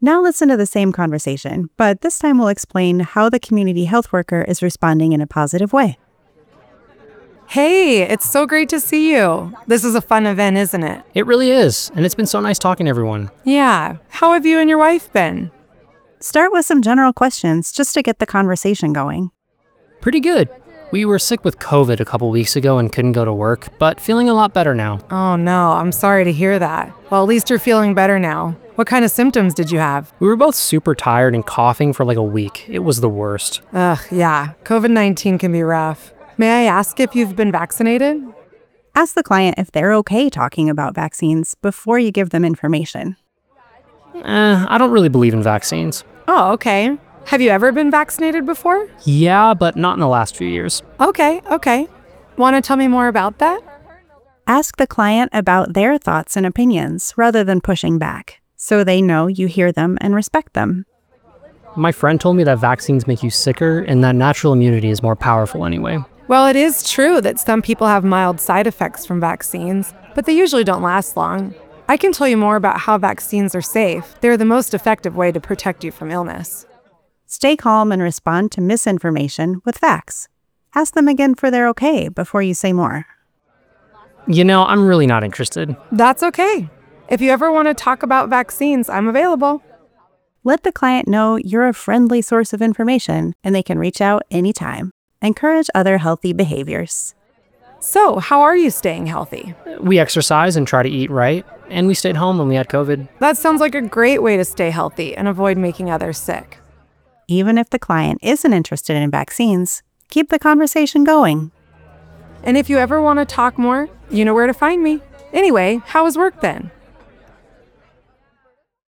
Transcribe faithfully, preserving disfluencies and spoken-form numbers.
Now listen to the same conversation, but this time we'll explain how the community health worker is responding in a positive way. Hey, it's so great to see you. This is a fun event, isn't it? It really is, and it's been so nice talking to everyone. Yeah. How have you and your wife been? Start with some general questions just to get the conversation going. Pretty good. We were sick with COVID a couple weeks ago and couldn't go to work, but feeling a lot better now. Oh no, I'm sorry to hear that. Well, at least you're feeling better now. What kind of symptoms did you have? We were both super tired and coughing for like a week. It was the worst. Ugh, yeah. covid nineteen can be rough. May I ask if you've been vaccinated? Ask the client if they're okay talking about vaccines before you give them information. Eh, I don't really believe in vaccines. Oh, okay. Have you ever been vaccinated before? Yeah, but not in the last few years. Okay, okay. Want to tell me more about that? Ask the client about their thoughts and opinions rather than pushing back, so they know you hear them and respect them. My friend told me that vaccines make you sicker and that natural immunity is more powerful anyway. Well, it is true that some people have mild side effects from vaccines, but they usually don't last long. I can tell you more about how vaccines are safe. They're the most effective way to protect you from illness. Stay calm and respond to misinformation with facts. Ask them again for their okay before you say more. You know, I'm really not interested. That's okay. If you ever want to talk about vaccines, I'm available. Let the client know you're a friendly source of information and they can reach out anytime. Encourage other healthy behaviors. So, how are you staying healthy? We exercise and try to eat right, and we stayed home when we had COVID. That sounds like a great way to stay healthy and avoid making others sick. Even if the client isn't interested in vaccines, keep the conversation going. And if you ever want to talk more, you know where to find me. Anyway, how was work then?